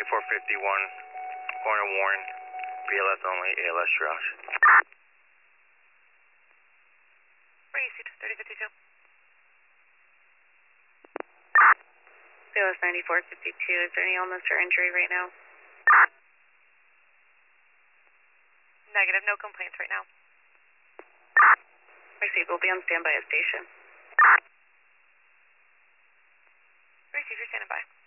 9451, corner Warren, BLS only, ALS triage. Where are you, 3052? BLS 9452, is there any illness or injury right now? Negative, no complaints right now. Received, we'll be on standby at station. Receive, you're standing by.